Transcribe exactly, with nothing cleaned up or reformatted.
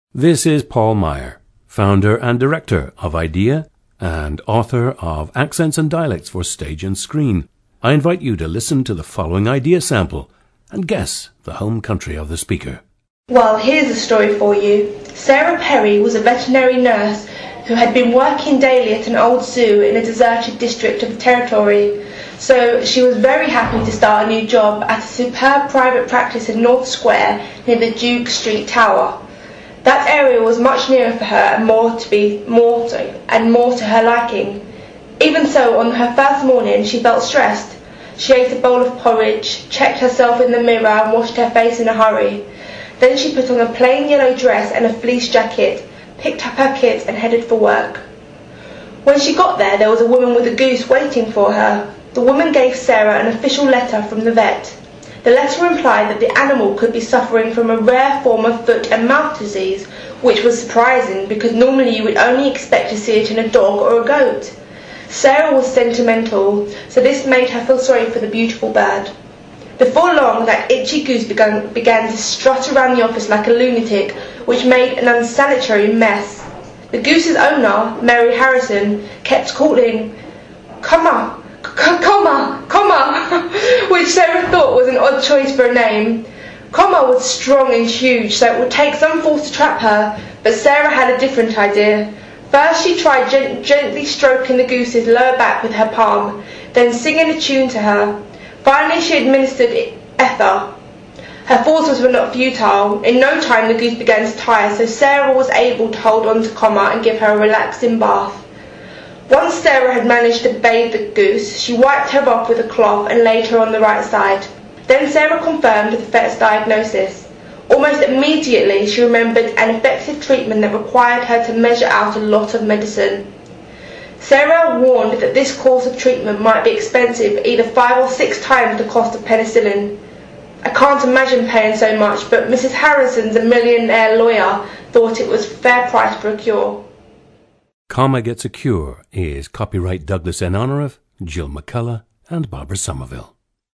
This is Paul Meyer, founder and director of IDEA and author of Accents and Dialects for Stage and Screen. I invite you to listen to the following IDEA sample and guess the home country of the speaker. Well, here's a story for you. Sarah Perry was a veterinary nurse who had been working daily at an old zoo in a deserted district of the territory. So she was very happy to start a new job at a superb private practice in North Square near the Duke Street Tower. That area was much nearer for her and more to be more to, and more to her liking. Even so, on her first morning she felt stressed. She ate a bowl of porridge, checked herself in the mirror and washed her face in a hurry. Then she put on a plain yellow dress and a fleece jacket, picked up her kit and headed for work. When she got there, there was a woman with a goose waiting for her. The woman gave Sarah an official letter from the vet. The letter implied that the animal could be suffering from a rare form of foot and mouth disease, which was surprising because normally you would only expect to see it in a dog or a goat. Sarah was sentimental, so this made her feel sorry for the beautiful bird. Before long, that itchy goose began, began to strut around the office like a lunatic, which made an unsanitary mess. The goose's owner, Mary Harrison, kept calling, "Comma, comma, comma," which Sarah thought was an odd choice for a name. Comma was strong and huge, so it would take some force to trap her, but Sarah had a different idea. First she tried gent- gently stroking the goose's lower back with her palm, then singing a tune to her. Finally she administered ether. Her forces were not futile. In no time the goose began to tire, so Sarah was able to hold on to Comma and give her a relaxing bath. Once Sarah had managed to bathe the goose, she wiped her off with a cloth and laid her on the right side. Then Sarah confirmed the vet's diagnosis. Almost immediately she remembered an effective treatment that required her to measure out a lot of medicine. Sarah warned that this course of treatment might be expensive, either five or six times the cost of penicillin. "I can't imagine paying so much, but Missus Harrison's a millionaire lawyer thought it was a fair price for a cure." Comma Gets a Cure is copyright Douglas N. Honorath, Jill McCullough, and Barbara Somerville.